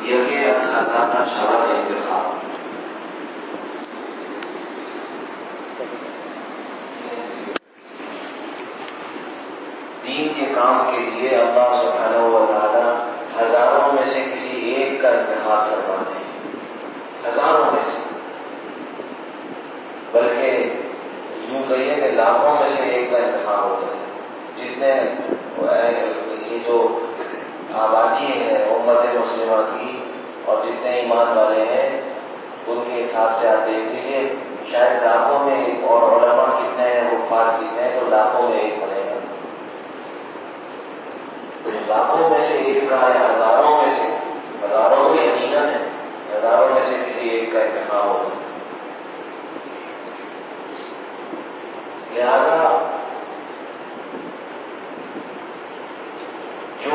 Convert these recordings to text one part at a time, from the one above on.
یقین اساتذہ شرط انتخاب. دین کے کام کے لیے اللہ سبحانہ و تعالی ہزاروں میں سے کسی ایک کا انتخاب فرماتے ہیں. ہزاروں میں سے، بلکہ یوں کہیے کہ لاکھوں میں سے ایک کا انتخاب ہوتا ہے. جتنے یہ جو آبادی ہے امت مسلمہ کی اور جتنے ایمان والے ہیں ان کے حساب سے آپ دیکھ لیجیے، شاید لاکھوں میں ایک، اور علماء کتنے ہیں، حفاظ کتنے ہیں، تو لاکھوں میں ایک بنے گا. لاکھوں میں سے ایک کا یا ہزاروں میں سے، ہزاروں تو یقیناً ہے، ہزاروں میں سے کسی ایک کا انتخاب ہوتا ہے. لہذا جو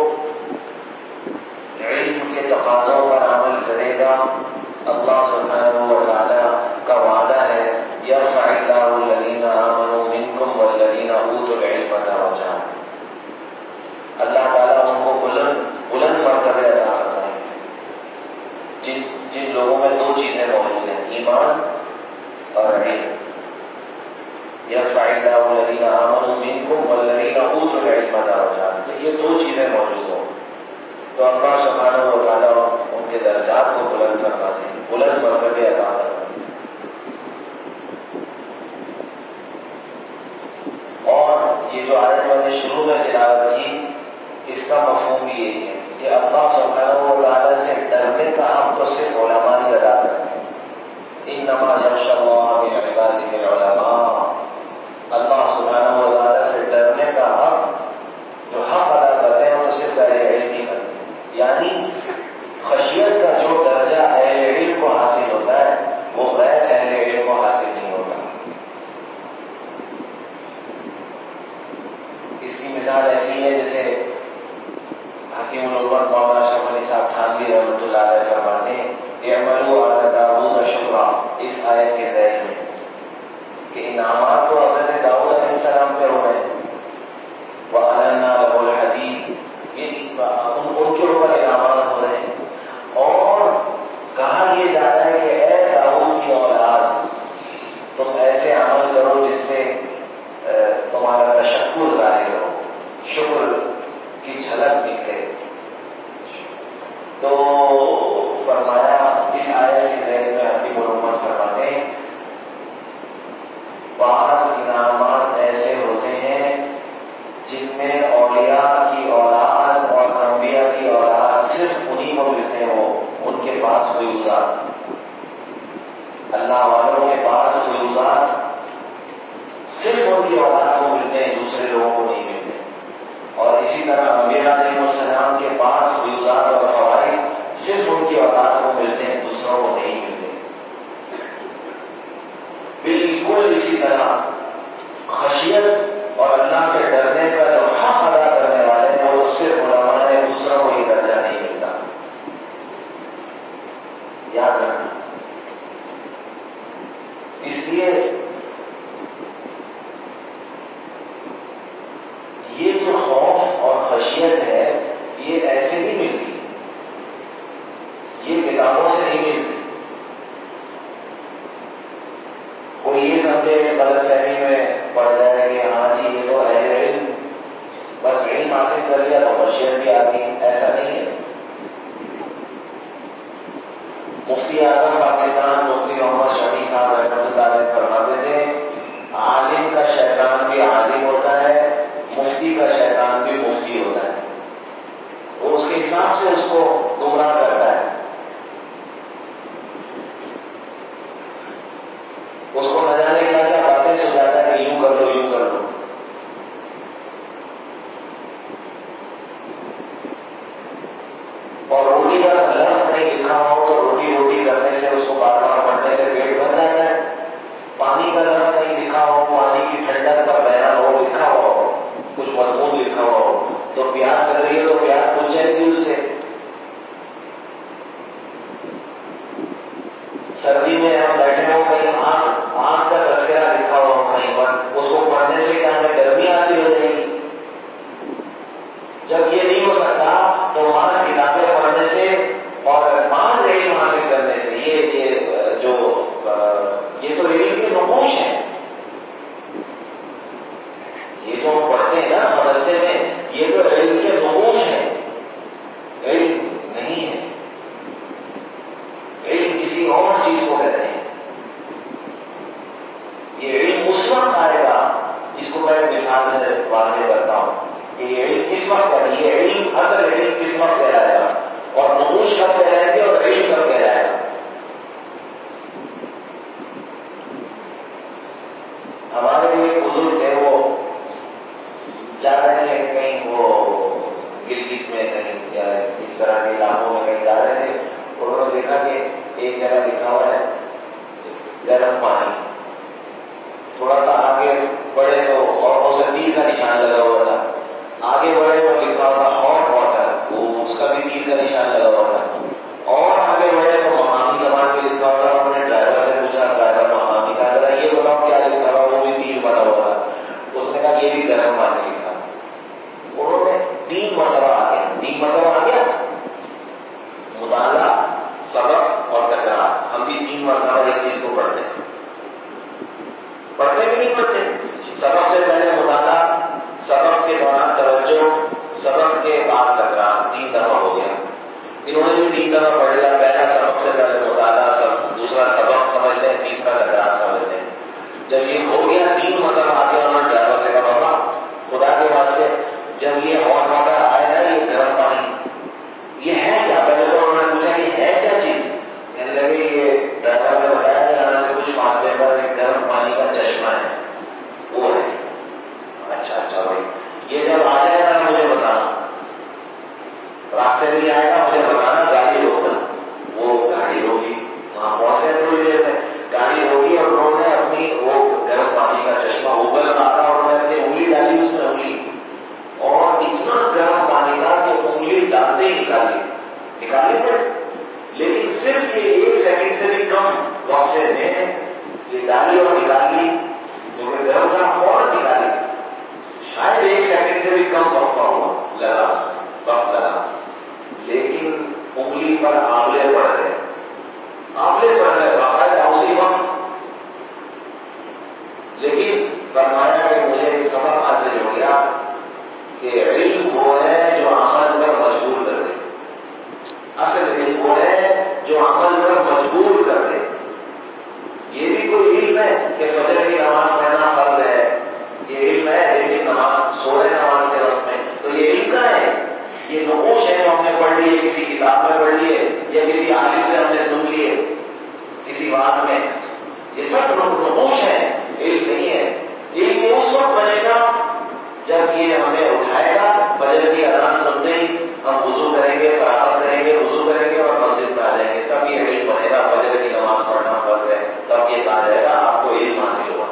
علم کے تقاضوں پر عمل کرے گا، اللہ سبحانہ و تعالی کا وعدہ ہے یرفع اللہ الذین آمنوا منکم والذین اوتوا العلم درجات. اللہ تعالیٰ ان کو بلند مرتبے عطا کرتا ہے جن لوگوں میں دو چیزیں موجود ہیں، ایمان اور علم. یرفع اللہ الذین آمنوا منکم والذین اوتوا العلم درجات. یہ دو چیزیں موجود ہوں تو اللہ سبحانہ و تعالیٰ ان کے درجات کو بلند کرواتے ہیں، بلند مرتبے عطا کرواتے ہیں. اور یہ جو آیت میں نے شروع میں تلاوت کی، اس کا مفہوم بھی یہی ہے کہ اللہ سبحانہ و تعالیٰ سے ڈرنے کا حق تو صرف علماء ہی ادا کرتے ہیں. انما یخشی اللہ من عبادہ العلماء. اللہ سبحانہ و تعالیٰ سے ڈرنے کا حق جو حق ادا کرتے ہیں وہ تو صرف اہل علم ہی کرتے ہیں. یعنی خشیت کا جو درجہ اہل علم کو حاصل ہوتا ہے وہ غیر اہل علم کو حاصل نہیں ہوتا. اس کی مثال ایسی ہے جیسے حکیم الامت مولانا اشرف علی صاحب تھانوی رحمۃ اللہ علیہ فرماتے ہیں اعملوا علی داؤد شکرا، اس آیت کے ذیل میں کہ انعامات تو حضرت داؤد علیہ السلام پہ ہو رہے ہیں. وَأَلَنَّا لَهُ الْحَدِيدَ، ان کے اوپر انعامات ہو رہے ہیں. اور کہا یہ جاتا ہے کہ اے داؤد کی اولاد، تم ایسے عمل کرو جس سے تمہارا تشکر ظاہر ہو، شکر کی جھلک نکلے. تو فرمایا اس آیت کے ذہن میں حکیم الامت فرماتے ہیں بعض انعامات ایسے ہوتے ہیں جن میں اولیاء کی اولاد اور انبیاء کی اولاد صرف انہی کو ملتے ہوں. ان کے پاس فیوزات، اللہ والوں کے پاس فیوزات صرف ان کی اولاد کو ملتے ہیں، دوسرے لوگوں کو نہیں ملتے. اور اسی طرح انبیاء علیہ السلام کے پاس فیوزات اور فوائد صرف ان کی اولاد کو ملتے ہیں، دوسروں کو نہیں ملتے. بالکل اسی طرح خشیت اور اللہ سے ڈرنے کا جو حق ادا کرنے والے ہیں وہ صرف علماء ہیں، دوسروں کو یہ درجہ نہیں ملتا. یاد رکھنا. اس لیے یہ جو خوف اور خشیت ہے یہ ایسے نہیں ملتی، یہ کتابوں سے نہیں ملتی. کوئی یہ سمجھے غلط فہمی میں پڑ جائے کہ ہاں جی یہ تو اہل علم، بس علم حاصل کر لیا تو خشیت بھی آ گئی. ایسا نہیں ہے. مفتی اعظم پاکستان مفتی محمد شفیع صاحب رحمۃ اللہ علیہ فرماتے تھے عالم کا شیطان بھی عالم ہوتا ہے، مفتی کا شیطان بھی مفتی ہوتا ہے. وہ اس کے حساب سے اس کو گمراہ کرتا ہے. اس کو نہ جانے کیا کیا باتیں سمجھاتا ہے کہ یوں کر لو یوں کر لو. اور روٹی کا لفظ کہیں لکھا ہو تو روٹی روٹی کرنے سے، اس کو بار بار پڑھنے سے پیٹ بھر جاتا ہے. پانی کا لفظ کہیں لکھا ہو، پانی کی ٹھنڈک کا بیان ہو، لکھا ہو کچھ مضمون لکھا ہو تو پیاس لگ رہی ہے تو پیاس بجھ جائے گی اس سے. سردی میں ہم بیٹھے ہوں کہیں آنکھ کا تذکرہ لکھا ہو کہیں پر، اس کو پڑھنے سے کیا ہمیں گرمی حاصل ہو جائے گی؟ جب یہ نہیں ہو سکتا تو وہاں کتابیں پڑھنے سے یہ تو علم کے نقوش ہیں. یہ جو ہم پڑھتے ہیں نا مدرسے میں، یہ تو علم کے نقوش ہیں، علم نہیں ہے. علم کسی اور چیز کو کہتے ہیں. یہ علم اس وقت آئے گا، اس کو میں مثال سے واضح کرتا ہوں کہ یہ علم کس وقت ہے. یہ علم اصل علم کس وقت سے آئے گا، اور نقوش کب کہلائیں گے اور علم کب کہلائے گا. ہمارے ایک بزرگ تھے، وہ جا رہے تھے کہیں، وہ گلگت میں کہیں یا اس طرح کے علاقوں میں کہیں جا رہے تھے. انہوں نے دیکھا کہ ایک جگہ لکھا ہوا ہے گرم پانی. تھوڑا سا آگے بڑھے تو اور اس کا تیر کا نشان لگا ہوا تھا. آگے بڑھے تو لکھا ہوا ہاٹ واٹر، وہ اس کا بھی تیر کا نشان لگا ہوا تھا. اور آگے بڑھے تو مقامی زبان میں لکھا ہوا تھا. انہوں نے ڈرائیور سے پوچھا، ڈرائیور مقامی کا ذرا یہ بتاؤ کیا لکھا ہوا، وہ بھی تیر بنا ہوا تھا. اس نے کہا یہ بھی گرم پانی لکھا. انہوں نے 3 مرتبہ آ گیا مطالعہ، سبق اور تکرار. ہم بھی 3 مرتبہ ایک چیز کو پڑھتے ہیں، پڑھتے بھی نہیں پڑھتے. سبق سے پہلے مطالعہ، سبق کے دوران توجہ، سبق کے بعد تکرار. 3 دفعہ ہو گیا. انہوں نے بھی 3 دفعہ پڑھ لیا. پہلا سبق سے پہلے مطالعہ، دوسرا سبق سمجھ لیں، تیسرا تکرار سمجھ لیں. جب یہ ہو گیا 3 مرتبہ آ گیا، انہوں نے ڈرائیور سے کہا بابا خدا کے واسطے جب یہ ہاٹ واٹر آئے نا، یہ گرم پانی، یہ ہے کیا؟ پہلے تو انہوں نے پوچھا یہ ہے کیا چیز. کہنے لگے یہ ڈرائیور نے بتایا یہاں سے کچھ فاصلے پر ایک گرم پانی کا چشمہ ہے، وہ ہے. اچھا بھائی، یہ جب آ جائے گا مجھے بتانا، راستے میں آئے گا مجھے بتانا، گاڑی روکنا. وہ گاڑی روکی، وہاں پہنچ گئے تھوڑی دیر میں. گاڑی روکی اور انہوں نے اپنی وہ گرم پانی کا چشمہ ابل رہا تھا، اور انہوں نے اپنی انگلی ڈالی اس میں، انگلی، اور اتنا گرم پانی تھا کہ انگلی ڈالتے ہی نکالی پڑی. لیکن صرف یہ 1 سیکنڈ سے بھی کم وقفے میں یہ ڈالی اور نکالی، کیونکہ گرم تھا اور نکالی. شاید 1 سیکنڈ سے بھی کم وقفہ ہوا، وقت لگا. لیکن انگلی پر آبلے پڑ گئے، باقاعدہ اسی وقت. لیکن فرمایا کہ مجھے سبق حاصل ہو گیا کہ علم وہ ہے جو عمل پر مجبور کر دے. اصل علم وہ ہے جو عمل پر مجبور کر دے. یہ بھی کوئی علم ہے کہ فجر کی نماز پڑھنا فرض ہے، یہ علم ہے. لیکن نماز سو رہے نماز کے وقت میں، تو یہ علم کا ہے. یہ نقوش ہے جو ہم نے پڑھ لیے، کسی کتاب میں پڑھ لیے یا کسی عالم سے ہم نے سن لیے کسی بات میں. یہ سب نقوش ہیں، علم نہیں ہے. علم اس وقت بنے گا جب یہ ہمیں اٹھائے گا. فجر کی اذان سنتے ہی ہم وضو کریں گے، فراغت کریں گے، وضو کریں گے اور مسجد میں آ جائیں گے، تب یہ علم بنے گا. فجر کی نماز پڑھنا فرض ہے، تب یہ کہا جائے گا آپ کو علم حاصل ہوا.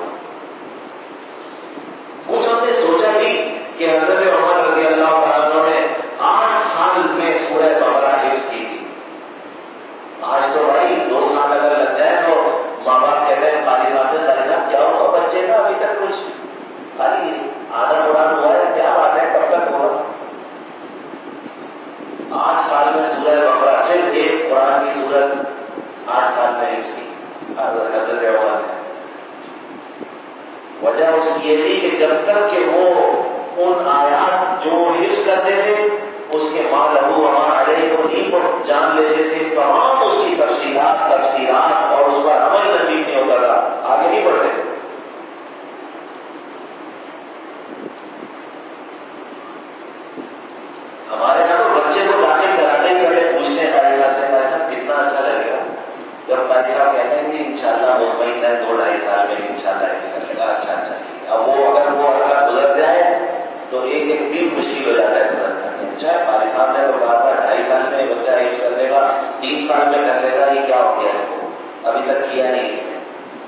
کچھ ہم نے سوچا بھی کہ حضرت عمر رضی اللہ تعالیٰ عنہ نے 8 سال میں سورہ بقرہ حفظ کی تھی. آج تو بھائی 2 سال اگر لگ جائے تو ماں باپ کہتے ہیں قاری صاحب سے، قاری صاحب کیا ہوا بچے کا ابھی تک کچھ خالی آدھا قرآن ہوا ہے، کیا بات ہے کب تک ہوگا. 8 سال میں سورہ بقرہ، صرف ایک قرآن کی سورت 8 سال میں حفظ کی حضرت عمر نے. وجہ اس کی یہ تھی کہ جب تک کہ وہ ان آیات جو حفظ کرتے تھے اس کے ماں لہو وما علیہ کو نہیں جان لیتے تھے، تمام اس کی تفصیلات اور اس پر عمل نصیب نہیں ہوتا تھا، آگے نہیں بڑھتے تھے. ہمارے یہاں تو بچے کو داخل کراتے ہی پہلے پوچھتے ہیں قاری صاحب سے، قاری صاحب کتنا اچھا لگے گا. جب قاری صاحب کہتے ہیں کہ انشاءاللہ مطمئن ہے 2-2.5 سال میں انشاءاللہ حفظ کر لے گا. اچھا ٹھیک ہے. اب وہ اگر وہ عرصہ گزر جائے تو ایک دن مشکل ہو جاتا ہے گزرنا. اچھا قاری صاحب نے تو کہا تھا 2.5 سال میں بچہ حفظ کر لے گا، 3 سال میں کر لے گا، یہ کیا ہو گیا اس کو، ابھی تک کیا نہیں اس نے.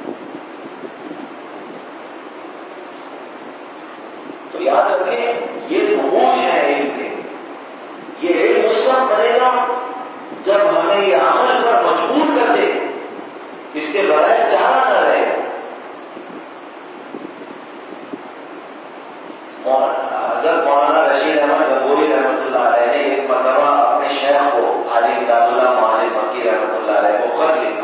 تو یاد رکھیں یہ نقوش ہے علم کے. یہ علم اس وقت بنے گا جب ہمیں یہ عمل پر مجبور کر دے، اس کے بغیر چارہ نہ رہے. حضرت مولانا رشید احمد گنگوہی رحمۃ اللہ علیہ نے ایک مرتبہ اپنے شیخ کو حاجی کتاب اللہ معالم مکی رحمۃ اللہ علیہ کو خط لکھا.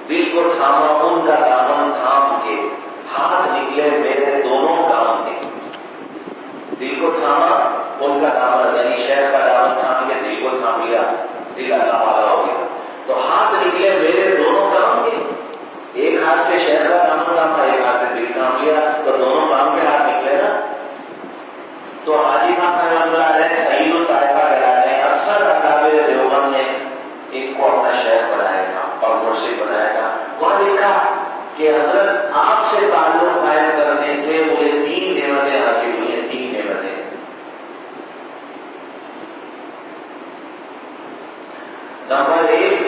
دل کو تھاما ان کا دامن تھام کے، ہاتھ نکلے میرے دونوں کام کے۔ دل کو تھاما ان کا دامن، یعنی شیخ کا دامن تھام کے دل کو تھام لیا، دل اللہ والا ہو گیا، تو ہاتھ نکلے میرے دونوں کام کے۔ ایک ہاتھ سے شیخ کا دامن تھاما، ایک ہاتھ سے دل تھام لیا، تو دونوں کام کے ہاتھ نکلے نا۔ تو حاجی صاحب رحمۃ اللہ علیہ سعید الطائفہ کہلاتے ہیں، اکثر اکابر دیوبند نے ان کو اپنا شیخ بنایا تھا اور مرشد بنایا تھا۔ وہاں لکھا کہ حضرت آپ سے تعلق قائم کرنے سے مجھے 3 نعمتیں حاصل ہوئی ہیں، 3 نعمتیں۔ نمبر 1،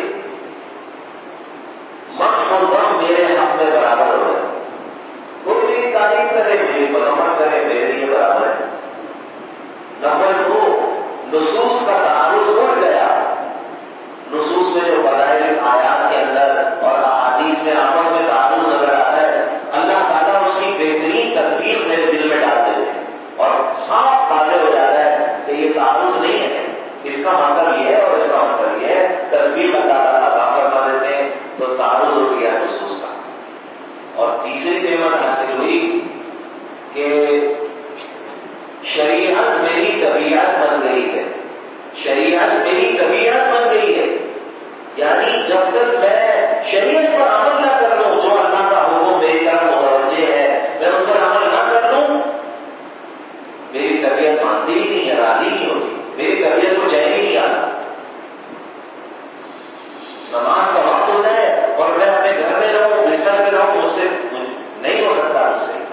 مدح و ذم میرے حق میں برابر ہو رہے، کوئی میری تعریف کرے میری مذمت کرے میرے لیے برابر ہے۔ نمبر 2، نصوص کا تعارض اٹھ گیا، نصوص میں جو فضائل آیات کے اندر اور احادیث میں آپس میں تعارض نظر آتا ہے، اللہ تعالیٰ اس کی بہترین تدبیر میرے دل میں ڈال دیتے ہیں اور صاف واضح ہو جاتا ہے کہ یہ تعارض نہیں ہے، اس کا مطلب یہ ہے اور اس کا مطلب یہ ہے، تدبیر اللہ تعالیٰ عطا فرما دیتے ہیں، تو تعارض ہو گیا نصوص کا۔ اور تیسری نعمت حاصل ہوئی کہ شریعت میری طبیعت بن گئی ہے، شریعت میری طبیعت بن گئی ہے، یعنی جب تک میں شریعت پر عمل نہ کر لوں، جو اللہ کا حکم میری طرف متوجہ ہے میں اس پر عمل نہ کر لوں، میری طبیعت مانتی ہی نہیں ہے، راضی نہیں ہوتی، میری طبیعت کو چین ہی نہیں آتا۔ نماز کا وقت ہو جائے اور میں اپنے گھر میں رہوں، بستر میں رہوں، مجھ سے نہیں ہو سکتا، مجھ سے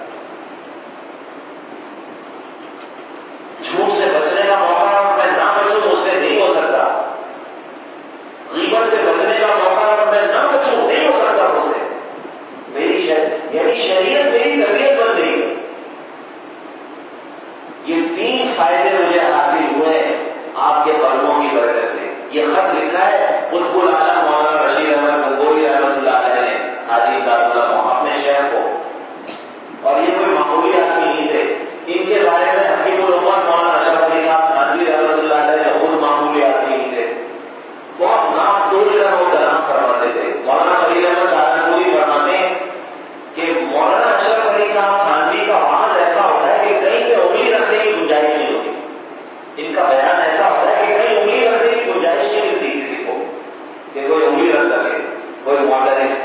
جھوٹ سے بچنے کا موقع اور میں نہ بچوں، مجھ سے نہیں ہو سکتا، غیبت سے بچنے کا موقع اور میں نہ بچوں، نہیں ہو سکتا مجھ سے۔ میری یعنی شریعت میری طبیعت بن گئی ہے۔ یہ 3 فائدے مجھے حاصل ہوئے آپ کے قدموں کی برکت سے۔ یہ خط لکھا ہے قطب العالم مولانا رشید احمد گنگوہی رحمۃ اللہ علیہ نے حاجی امداد اللہ اپنے شہر کو، اور یہ کوئی معمولی آدمی نہیں تھے، ان کے بارے میں حکیم الامت مولانا اشرف علی صاحب تھانوی رحمۃ اللہ علیہ نے خود معمولی آدمی نہیں تھے، بہت ناپ توڑ کر وہ کلام فرماتے تھے۔ مولانا فرید احمد سہارنپوری فرماتے ہیں کہ مولانا اشرف علی صاحب تھانوی کا وعظ ایسا ہوتا ہے کہ کہیں پہ انگلی رکھنے کی گنجائش نہیں ہوتی، ان کا بیان ایسا ہوتا ہے کہ کہیں انگلی رکھنے کی گنجائش نہیں ملتی کسی کو کہ کوئی انگلی رکھ سکے، کوئی ماڈرنسٹ،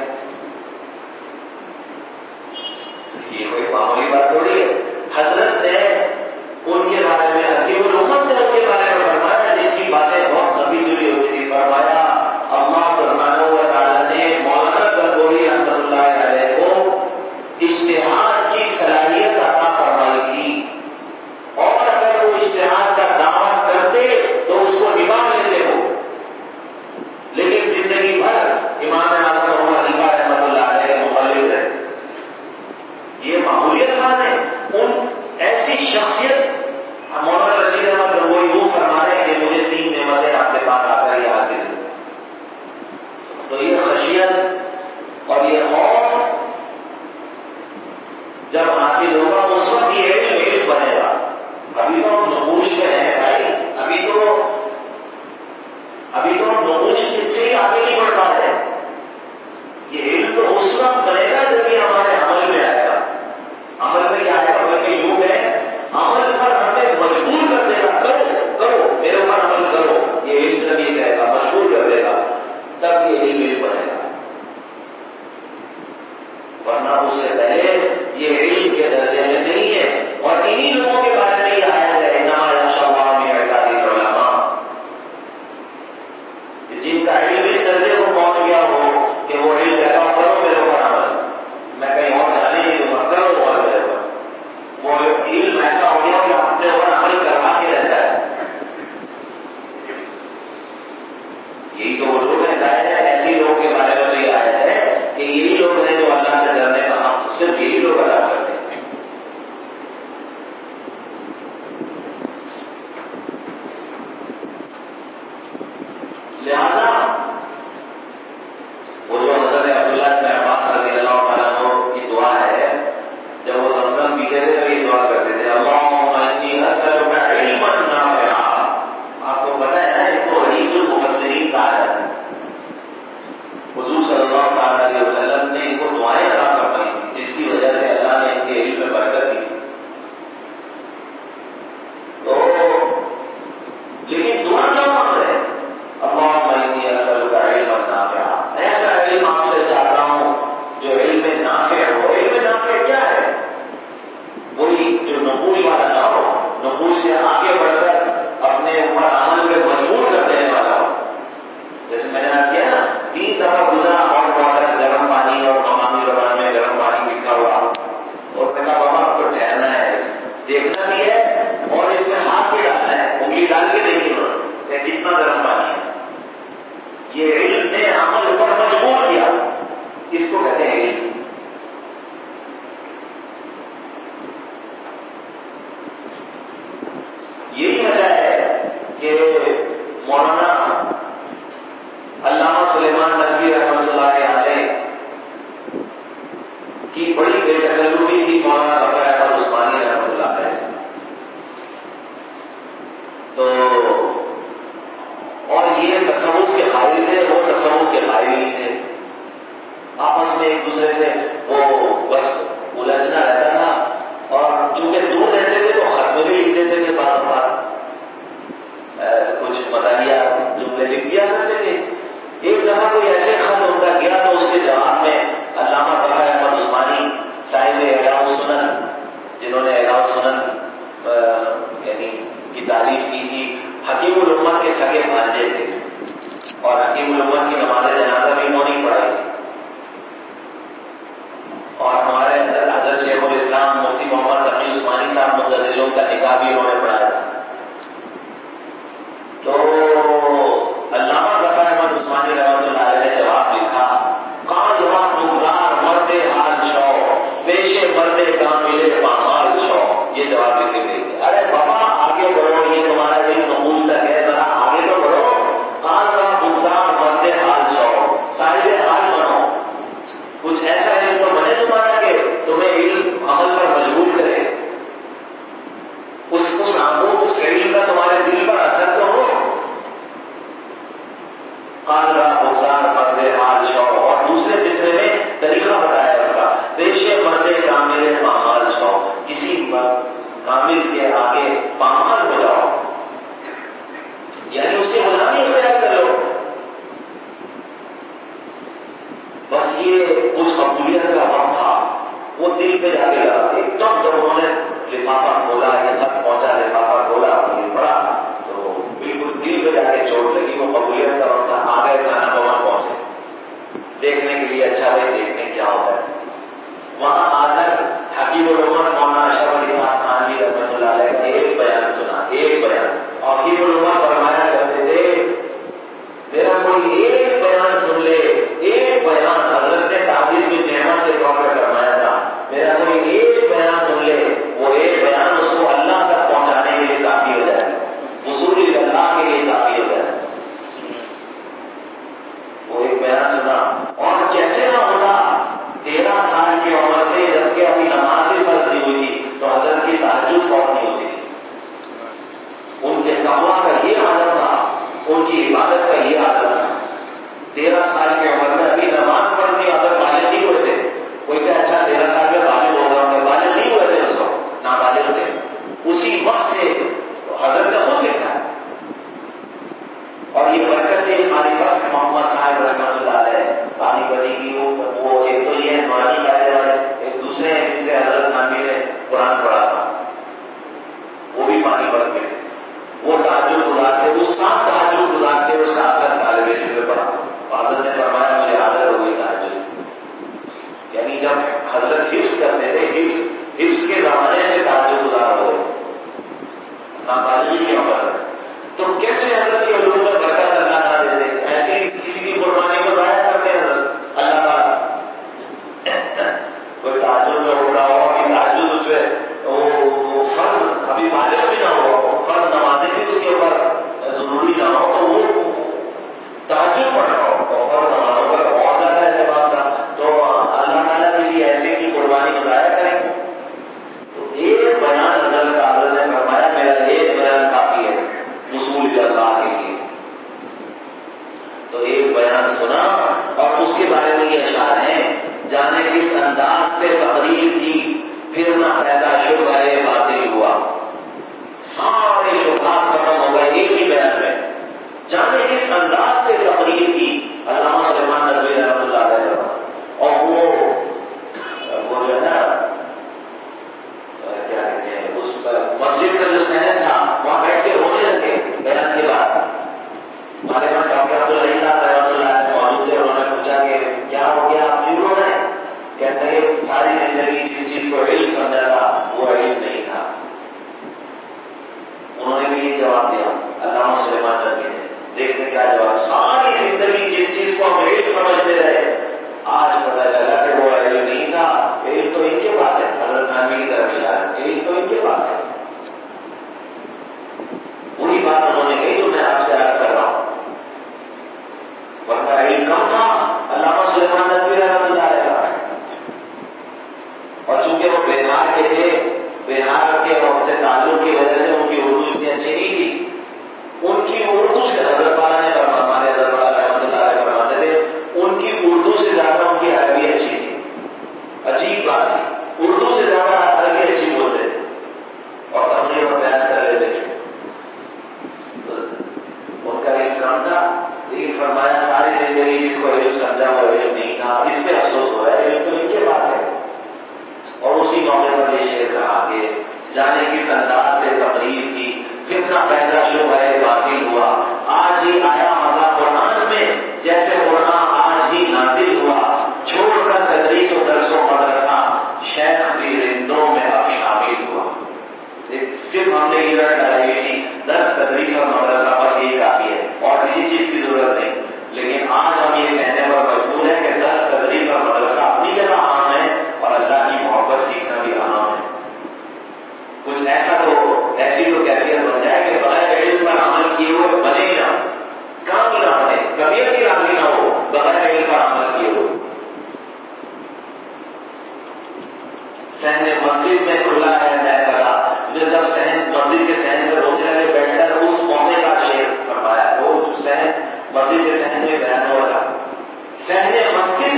یہ کوئی معمولی بات تھوڑی ہے۔ حضرت نے ان کے بارے میں، حکیم الامت نے ان کے بارے میں فرمایا جن کی باتیں بہت لمبی چوڑی ہوتی تھی، فرمایا اللہ سبحانہ و تعالیٰ نے مولانا گنگوہی رحمۃ اللہ علیہ کو اجتہاد کی صلاحیت عطا فرمائی تھی، اور اگر وہ اجتہاد کا دعویٰ کرتے تو اس کو نبھا لیتے ہو، لیکن زندگی بھر امام اعظم ابو حنیفہ رحمۃ اللہ علیہ مقلد ہے۔ یہ معمولیت بات ہے، ان ایسی شخصیت مولانا رشید احمد گنگوہی وہ فرما رہے ہیں کہ مجھے 3 نعمتیں آپ کے پاس آ کر یہ حاصل ہوئی، تو یہ خشیت اور یہ خوف جب حاصل ہوگا اس وقت یہ علم بنے گا۔ ابھی تو ہم نقوش میں ہیں بھائی، ابھی تو ہم نقوش سے ہی آگے نہیں بڑھ پا رہے ہیں، یہ علم تو اس وقت بنے گا جب یہ ہمارے عمل میں آئے گا۔ عمل میں کیا آئے گا بلکہ یوں ہے، عمل پر ہمیں مجبور کر دے گا، کرو میرے اوپر عمل کرو، یہ علم جب یہ کہے گا مجبور کر دے گا، تب یہ علم بنے گا، ورنہ اس سے پہلے یہ علم کے درجے میں نہیں ہے۔ اور انہی لوگوں کے بارے میں یہ آیا ہے انما یخشی اللہ من عبادہ العلماء، جن کا علم اس درجے کو پہنچ گیا ہو کہ وہ علم کہتا ہو کرو میرے اوپر عمل، میں کہیں اور جانے نہیں دوں گا، کرو اور میرے اوپر، وہ علم ایسا ہو گیا کہ اپنے اوپر عمل کروا کے رہتا ہے۔ یہی تو وہ لوگ ہیں، ظاہر ہے ایسے لوگوں کے بارے میں تو یہ آیا ہے کہ یہی لوگ ہیں جو اللہ سے ڈرنے کا حق صرف یہی لوگ ادا کرتے ہیں۔ میں ایک دوسرے سے وہ بس الجھنا رہتا تھا، اور چونکہ دور رہتے تھے تو خط میں بھی لکھ دیتے تھے، بعض بات کچھ مزاحیہ جملے لکھ دیا کرتے تھے۔ ایک دفعہ کوئی ایسے خط ان کا گیا تو اس کے جواب میں علامہ ظفر احمد عثمانی صاحب احیاء السنن، جنہوں نے احیاء السنن یعنی کی تعریف کی تھی، حکیم الامت کے سگے بھانجے تھے، اور حکیم الامت کی نماز جنازہ بھی انہوں نے پڑھائی تھی، اور ہمارے حضرت شیخ الاسلام مفتی محمد تقی عثمانی صاحب معتزلوں کا نکاح بھی انہوں نے پڑھایا تھا۔ تو علامہ ظفر احمد عثمانی رحمۃ اللہ علیہ نے جواب لکھا، قال را بگزار مرد حال شو پیش مرد کامل پامال شو، یہ جواب لکھ کے گئی تھی۔ ارے بابا آگے بڑھو، یہ تمہارا دل نقوش تک ہے، ذرا آگے تو بڑھو۔ قال را بگزار مرد حال شو، صاحب حال بنو، کچھ ایسا علم تو بنے تمہارا کہ تمہیں علم عمل پر مجبور کرے، اس علم کا تمہارے دل پر اثر تو ہو۔ قال را بگزار مرد حال شو، اور دوسرے مصرے میں طریقہ بتایا اس کا، پیش مرد کامل پامال شو، کسی کامل کے آگے پامال ہو جاؤ، یعنی اس کی غلامی اختیار کر لو۔ بس یہ کچھ قبولیت کا وقت تھا، وہ دل پہ جا کے لگا، ایک دم جب انہوں نے لفافہ کھولا، یہ خط پہنچا، لفافہ کھولا، یہ پڑھا تو بالکل دل پہ جا کے چوٹ لگی۔ وہ قبولیت کا وقت تھا، آ گئے خانہ بھون پہنچے دیکھنے کے لیے، اچھا بھائی دیکھتے کیا ہوتا ہے۔ وہاں آ کر حکیم الامت مولانا اشرف علی صاحب خانوی رحمۃ اللہ علیہ کا ایک بیان سنا، ایک بیان، اور حکیم الامت فرمایا کرتے تھے میرا کوئی ایک بیان سن لے، ایک بیان، حضرت نے تعزیز کی نعمت کے طور پر فرمایا تھا، میرا کوئی ایک بیان سن لے، وہ ایک بیان اس کو اللہ تک پہنچانے کے لیے کافی ہو جائے، وصول اللہ کے لیے کافی ہو جائے۔ وہ ایک بیان سنا، اور جیسے نہ ہوتا 13 سال کی عمر سے، جبکہ ابھی نماز بھی فرض نہیں ہوئی تھی، تو حضرت کی تہجد فوت نہیں ہوتی تھی۔ ان کے تقویٰ کا یہ عالم تھا، ان کی عبادت کا یہ عالم تھا۔ 13 سال کی عمر میں ابھی نماز فرض نہیں، حضرت بالغ نہیں ہوئے تھے۔ کوئی کہ اچھا 13 سال میں بالغ ہو گئے ہوں گے، بالغ نہیں ہوئے تھے، اس کو نابالغ تھے۔ اسی وقت سے حضرت نے خود لکھا ہے، اور یہ برکت تھی پانی پت محمد صاحب رحمۃ اللہ علیہ پانی پتی کی۔ وہ ایک تو یہ نورانی قاعدے والے، ایک دوسرے ہیں جن سے حضرت خانوی نے قرآن پڑھا تھا، وہ بھی پانی پت کے تھے، وہ تہجد گزارتے، اس ساتھ تہجد گزارتے، اس کا اثر طالب علم پہ پڑا۔ حضرت نے فرمایا مجھے عادت ہو گئی تہجد، یعنی جب حضرت حفظ کرتے تھے، حفظ کے زمانے سے تہجد گزار ہو گئے نابالغی کی عمر میں، تو کیسے حضرت کے علوم میں برکت اللہ نہ دیتے؟ ایسے کسی کی قربانی کو ضائع کرتے ہیں حضرت اللہ تعالیٰ۔ کوئی تہجد میں اٹھ رہا ہو، ابھی تہجد اس میں وہ فرض ابھی بالغ بھی نہ ہو، فرض نمازیں بھی اس کے اوپر ضروری نہ ہو، تو وہ تہجد پڑھ رہا ہو اور فرض نمازوں پر بہت زیادہ اعتماد تھا، تو اللہ تعالیٰ کسی ایسے کی قربانی کو ضائع کریں گے؟ تو ایک بیان حضرت نے فرمایا میرا ایک بیان کافی ہے وصول اللہ کے لیے۔ تو ایک بیان سنا، اور اس کے بارے میں یہ اشعار ہیں، جانے کس انداز سے تقریر کی پھر نہ پیدا شبہ باطل ہوا، سارے شبہات ختم ہو گئے ایک ہی بیان میں۔ جانے کس انداز سے تقریر کی، علامہ سلیمان ندوی رحمۃ اللہ علیہ، اور وہ جو ہے نا کیا کہتے ہیں، اس پر مسجد کا جو صحن تھا وہاں بیٹھ کے رونے لگے بیان کے بعد۔ ہمارے پاس ڈاکٹر عبدالعزیز صاحب رحمۃ اللہ علیہ موجود تھے، انہوں نے پوچھا کہ کیا ہو گیا، آپ کیوں رو رہے ہیں؟ کہتے ہیں ساری زندگی جس چیز کو علم سمجھا تھا وہ علم نہیں تھا۔ انہوں نے بھی یہ جواب دیا علامہ سلیمان ندوی نے، دیکھتے کیا جواب، ساری زندگی جس چیز کو ہم علم سمجھتے رہے، آج پتا چلا کہ وہ علم نہیں تھا، علم تو ان کے پاس ہے۔ حضرت خانوی کی طرف اشارہ، علم تو ان کے پاس ہے۔ وہی بات انہوں نے کہی جو میں آپ سے عرض کر رہا ہوں، ورنہ علم کم تھا علامہ سلیمان ندوی رحمۃ اللہ علیہ کا، اور چونکہ وہ بہار کے تھے، بہار کے وقت سے تعلق کی وجہ سے ان کی اردو اتنی اچھی نہیں تھی، ان کی اردو سے حضرت والا نے ہمارے حضرت والا رحمۃ اللہ علیہ فرماتے تھے، ان کی اردو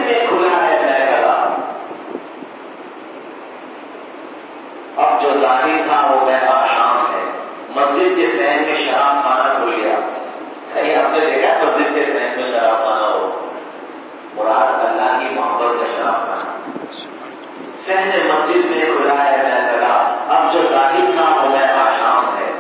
میں کھلا ہے میکدہ. اب جو ظاہر تھا وہ میں آشام ہے. مسجد کے صحن میں شراب خانہ کھل گیا. کہیں آپ نے دیکھا مسجد کے صحن میں شراب خانہ ہو؟ مراد اللہ کی محبت کا شراب خانہ. صحن مسجد میں کھلا ہے میکدہ. اب جو ظاہر تھا وہ میں آشام ہے.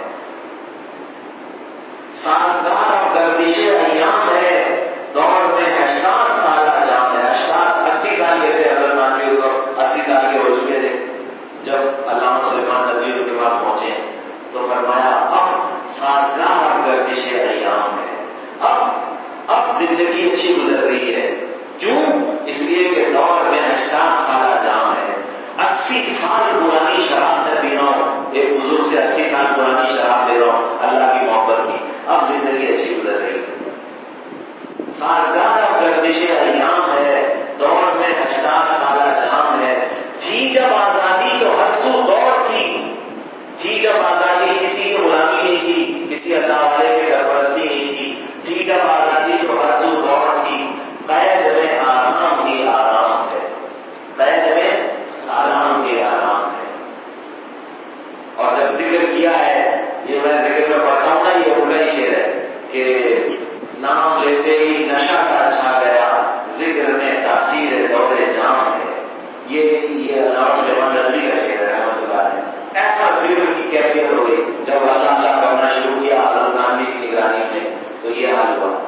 سازگار اور گردش ایام ہے. دور میں 80 سالہ جام ہے. 80 سال کے تھے حضرت نانوی اس وقت 80 سال کے ہو چکے تھے جب علامہ سلیمان ندوی ان کے پاس پہنچے تو فرمایا اب سازگار اور گردش ایام ہے. اب زندگی اچھی گزر رہی ہے. کیوں؟ اس لیے کہ دور میں 80 سالہ جام ہے. 80 سال پرانی شراب میں پی رہا ہوں. ایک بزرگ سے 80 سال پرانی شراب دے رہا ہوں اللہ کی محبت کی. اب زندگی اچھی گزر رہی ہے. سازگار اور گردش ایام ہے. دور میں 80 سالہ جام ہے. تھی جب آزادی تو ہر سو دور تھی جب آزادی کسی کی غلامی نہیں تھی, کسی اللہ والے کی سرپرستی نہیں تھی جب آزادی تو ہر سو دور تھی. قید میں آرام ہی آرام ہے. قید میں آرام ہی آرام ہے. اور جب ذکر کیا ہے, یہ میں ذکر میں پڑھتا ہوں نا, یہ الٹا ہی شعر ہے کہ نام لیتے ہی نشہ سا چھا گیا, ذکر میں تاثیر دور جام ہے. یہ علامہ سلیمان ندوی کا شعر ہے رحمۃ اللہ علیہ. ایسا ذکر کی کیفیت ہو گئی جب اللہ کرنا شروع کیا حضرت نانوی کی نگرانی میں, تو یہ حال ہوا.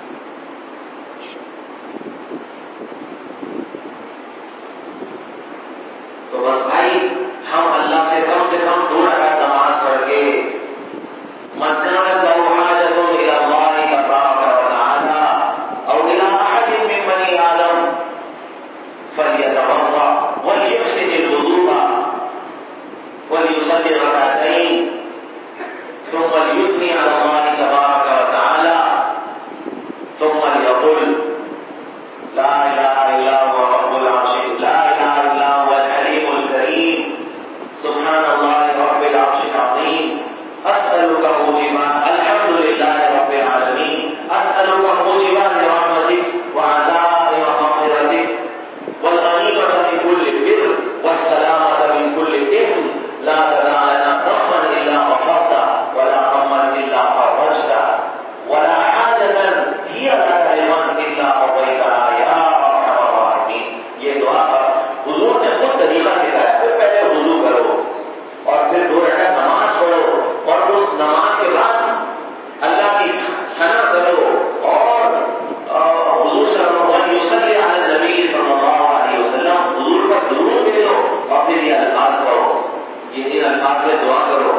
تو بس بھائی ہم اللہ سے کم 2 رکعت نماز پڑھ کے من كانت له حاجة إلى الله تبارك وتعالى أو إلى أحد من بني آدم فليتوضأ وليحسن الوضوء وليصلي ركعتين ثم ليثني على الله تبارك وتعالى ثم ليقل لا إله إلا هو رب العرش, لا إله إلا هو الحليم الكريم, سبحان الله رب العرش العظيم, أسألك موجبات الحمد لله رب العالمين, أسألك موجبات رحمتك وعزائم مغفرتك والغنيمة من كل بر والسلامة من كل إثم, لا تدع لنا ذنبا إلا غفرته ولا هما إلا فرجته ولا حاجة هي لك لمن إلا قضيتها يا أرحم الراحمين. یہ دعا حضور نے خود طریقہ سکھایا. پہلے وضو کرو اور پھر 2 رکعت نماز پڑھو اور اس نماز کے بعد اللہ کی ثنا کرو اور حضور صلی اللہ علیہ نبی صلی اللہ علیہ وسلم حضور پر درود بھیجو اور پھر یہ الفاظ پڑھو. یہ الفاظ میں دعا کرو.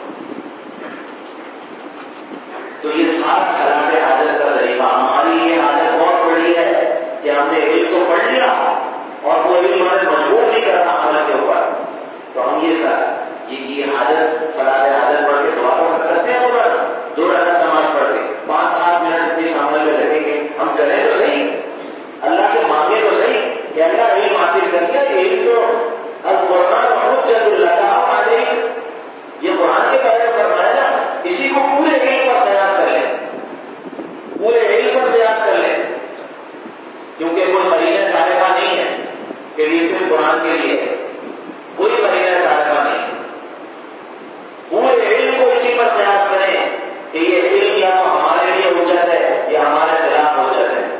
تو یہ سارا صلاۃ حاجت کا طریقہ. ہماری یہ حاجت بہت بڑی ہے کہ ہم نے علم تو پڑھ لیا اور وہ علم ہمیں مجبور نہیں کرتا عمل کے اوپر. تو ہم یہ حاجت صلاۃ حاجت پڑھ کے دعا تو کر سکتے ہیں. اوپر 2 رکعت نماز پڑھ کے 5-7 منٹ اس عمل میں لگیں گے. ہم کریں تو صحیح, اللہ سے مانگے تو صحیح کہ اللہ علم حاصل کر لیا. علم تو القرآن حجت اللہ علیہ, یہ قرآن کے بارے میں فرمایا نا, اسی کو پورے علم پر قیاس کر لیں, پورے علم پر قیاس کر لیں, کیونکہ کوئی قرینہ صالحہ نہیں ہے کہ یہ صرف قرآن کے لیے ہے. کوئی قرینہ صالحہ نہیں. پورے علم کو اسی پر قیاس کریں کہ یہ علم یا تو ہمارے لیے حجت ہے یا ہمارے خلاف حجت ہے.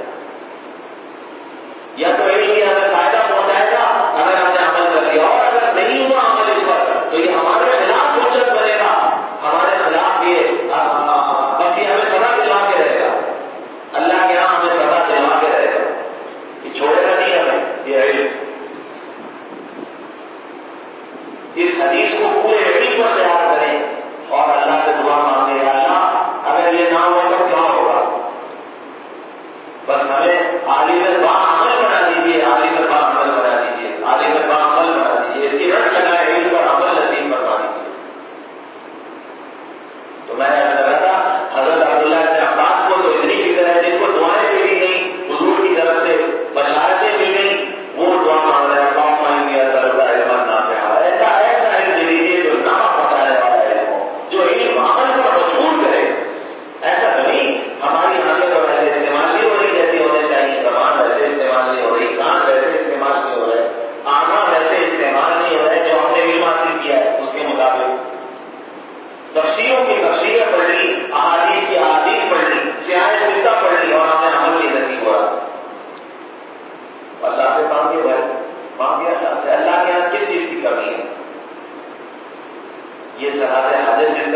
یا تو علم یہ ہمیں فائدہ پہنچائے گا اگر ہم نے عمل کر لیا, اور اگر نہیں ہوا عمل اس پر تو یہ ہمارے خلاف حجت بنے گا, ہمارے خلاف یہ بس یہ ہمیں سزا دلوا کے رہے گا. اللہ کے یہاں ہمیں سزا دلوا کے رہے گا, یہ چھوڑے گا نہیں ہمیں یہ علم. اس حدیث کو پورے علم پر قیاس کریں اور اللہ سے دعا مانگے, اللہ اگر یہ نہ ہوا تو کیا ہوگا, بس ہمیں عالم باعمل بنا دیجیے, عالم باعمل بنا دیجیے, عالم باعمل بنا دیجیے. اس کی رٹ لگائے علم پر عمل نصیب فرما دیجیے. تو میں نے ایسا کہا تھا حضرت عبداللہ ابن عباس کو تو اتنی فکر ہے, جن کو دعائیں ملی نہیں, حضور کی طرف سے بشارتیں مل گئی, وہ دعا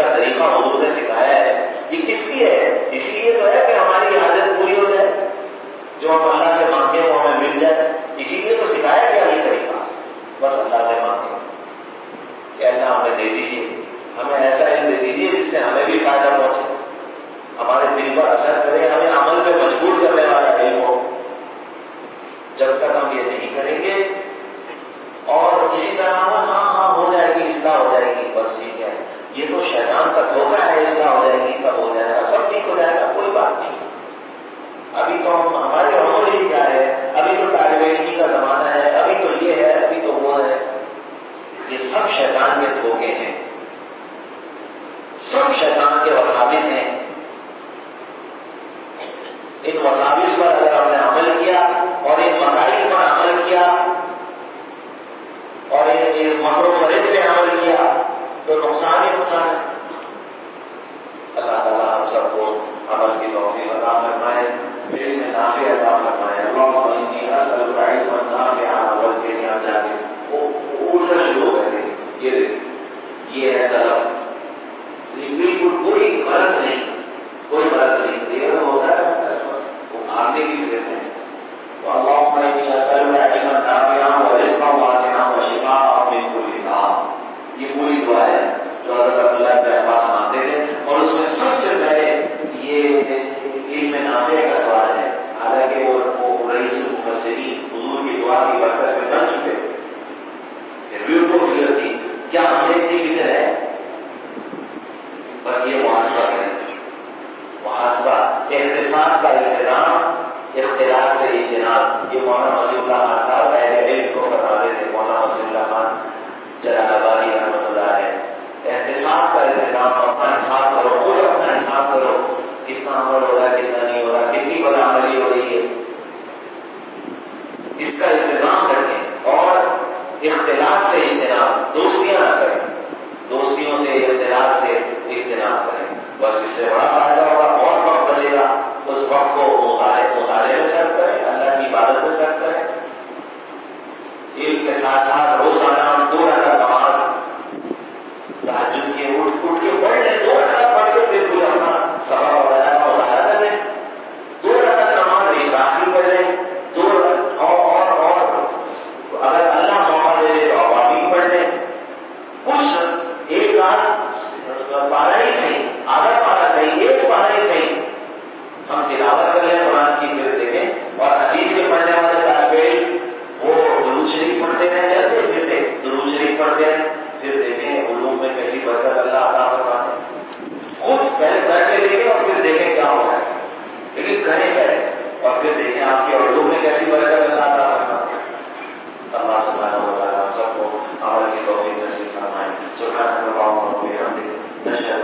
کا طریقہ حضور نے سکھایا ہے یہ کس لیے ہے؟ اسی لیے تو ہے کہ ہماری حاجت پوری ہو جائے، جو ہم اللہ سے مانگے وہ ہمیں مل جائے. اسی لیے تو سکھایا گیا یہ طریقہ. بس اللہ سے مانگے کہ اللہ ہمیں دے دیجیے، ہمیں ایسا علم دے دیجیے جس سے ہمیں بھی فائدہ پہنچے، ہمارے دل پر اثر کرے، ہمیں عمل پہ مجبور کرنے والا علم ہو. جب تک ہم یہ نہیں کریں گے اور اسی طرح ہاں ہو جائے گی، اصلاح ہو جائے گی، بس ٹھیک ہے، یہ تو شیطان کا دھوکہ ہے، اصلاح ہو جائے گی، سب ہو جائے گا، سب ٹھیک ہو جائے گا، کوئی بات نہیں. ابھی تو ہمارے عمر ہی کیا ہے، ابھی تو طالب علمی کا زمانہ ہے، ابھی تو یہ ہے، ابھی تو وہ ہے. یہ سب شیطان کے دھوکے ہیں، سب شیطان کے وساوس ہیں. ان وساوس پر اگر ہم نے عمل کیا اور ان مقاصد پر عمل کیا اور ان مکر و فریب پہ عمل کیا تو نقصان ہی نقصان ہے. اللہ تعالیٰ ہم سب کو عمل کی توفیق عطا فرمائے، علم نافع عطا فرمائے. اللہم انی اسألک علما نافعا. اول کے لیے ہم جا کے وہ الٹا شروع ہو گئے. یہ ہے طلب، بالکل کوئی غرض نہیں، کوئی غرض نہیں. دیر ہوتا ہے وہ بھاگنے کی فکر ہے. تو اللہم انی اسألک علما نافعا ورزقا واسعا وشفاء من کل داء. یہ پوری دعا ہے جو حضرت عبداللہ بن عباس مانتے تھے، اور اس میں سب سے پہلے یہ علم نافع کا سوال ہے. حالانکہ وہ رئیس المفسرین حضور کی دعا کی برکت سے بن چکے، پھر بھی ان کو فکر تھی. کیا ہمیں اتنی فکر ہے؟ بس یہ محاسبہ کریں، محاسبہ، احتساب کا التزام، اختلاف سے اجتناب. یہ مولانا وسیع اللہ خان صاحب اہل علم کو فرماتے تھے. مولانا وسیع اللہ خان جلال آبادی رحمۃ اللہ علیہ. احتساب کا التزام، اپنا حساب کرو، خود اپنا حساب کرو، کتنا عمل ہو رہا ہے، کتنا نہیں ہو رہا، کتنی بدعملی ہو رہی ہے. اس کا التزام رکھیں اور اختلاف سے اجتناب. دوستیاں نہ کریں، دوستیوں سے، اختلاف سے اجتناب کریں. بس اس سے بڑا فائدہ ہوگا، بہت وقت بچے گا. اس وقت کو مطالعے میں صرف کریں، اللہ کی عبادت میں صرف کریں. علم کے ساتھ ساتھ روزانہ 2 رکعت نماز تہجد کے اٹھ کے پڑھ لیں. 2 رکعت پڑھ کے پھر کوئی اپنا سبق وغیرہ کا مطالعہ کر لیں. 2 رکعت نماز اشراق کی پڑھ لیں. اور اگر اللہ موقع دے دے تو عوام پڑھ لیں. کچھ ایک پارا ہی صحیح، آدھا پارا صحیح، ایک پارا ہی صحیح ہم تلاوت کر لیں قرآن کی. پھر دیکھیں، اور حدیث کے پڑھنے والے طالب علم وہ درود شریف پڑھتے ہیں، چلتے پھرتے درود شریف پڑھتے ہیں. پھر دیکھیں علوم میں کیسی برکت اللہ عطا فرماتے ہیں. خود پہلے کر کے دیکھیں اور پھر دیکھیں کیا ہو رہا ہے، لیکن کریں پہلے اور پھر دیکھیں آپ کے علوم میں کیسی برکت اللہ عطا فرماتے ہیں. اللہ سبحانہ و تعالیٰ ہم سب کو عمل کی توفیق نصیب فرمائے. سبحانک اللہم و بحمدک، نشہد